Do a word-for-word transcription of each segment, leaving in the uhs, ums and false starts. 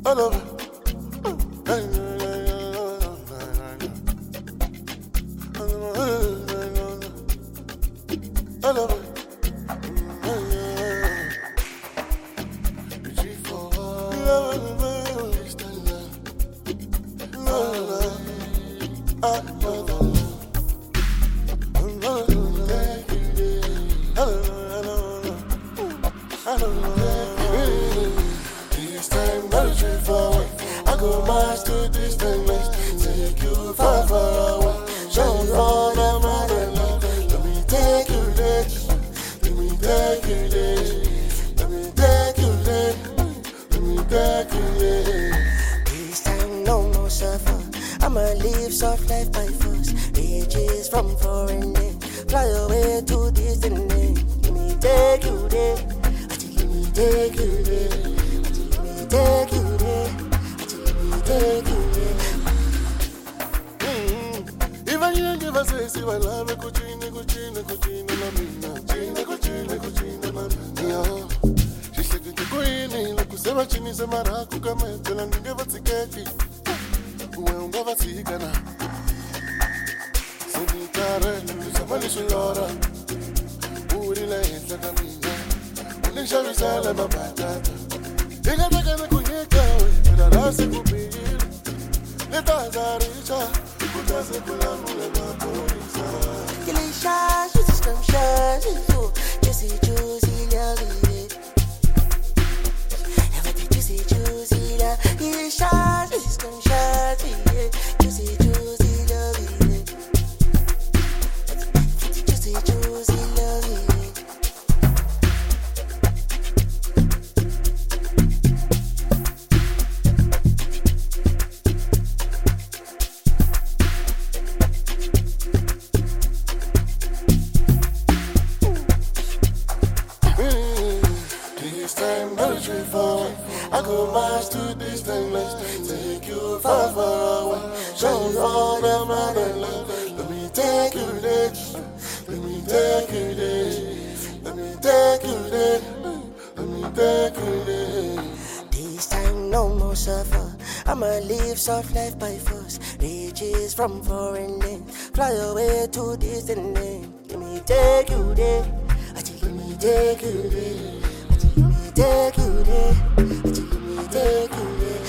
all over. All over. This time, not straight forward. I go miles to distance, take you far, far away. Show you all the motherland. Let me take you there. Let me take you there. Let me take you there. Let me take you there. This time, no more suffer. I'ma live soft life by force. Riches from foreign land. Fly away to distant land. Let me take you there. Let me take you there. Let me take you there. Let me take you there. Even you give us a see what love, cucina, cucina, cucina, la mina, cucina, cucina, cucina, la mina. She's like the queen, like who's ever chini, Samara, Kukamet, and never tiketi. When never see Ghana. Senitare, somebody should order. Who would like like a mina? When shall we sell them a batata? They got the kind of kunyeka, and I ask you to be. Let us are richer. Killing shots, you just come shots, you juicy, juicy, lovely. Everything juicy, juicy, lovely. Killing shots, you just come shots, juicy, juicy, lovely. Juicy, juicy, lovely. I go miles to distant lands, take you far, far away. Show you all the motherland. Let me take you there. Let me take you there. Let me take you there. Let me take you there. This time no more suffer. I'ma live soft life by force. Riches from foreign land. Fly away to distant land. Let me take you there. Let me take you there. Let me take you there. Let me take you there.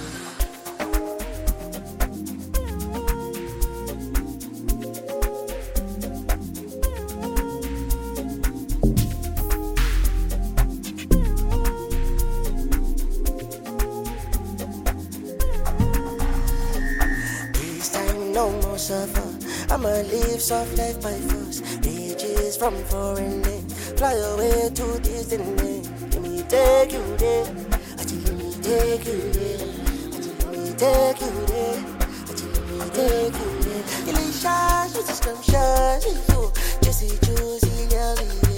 This time no more suffer. I'ma live soft life by force. Riches from foreign land. Fly away to distant land. Let me take you there. Let me take you there. Let me take you there. Let me take you there. Killing shots, you just come shots, you juicy, juicy, lovely.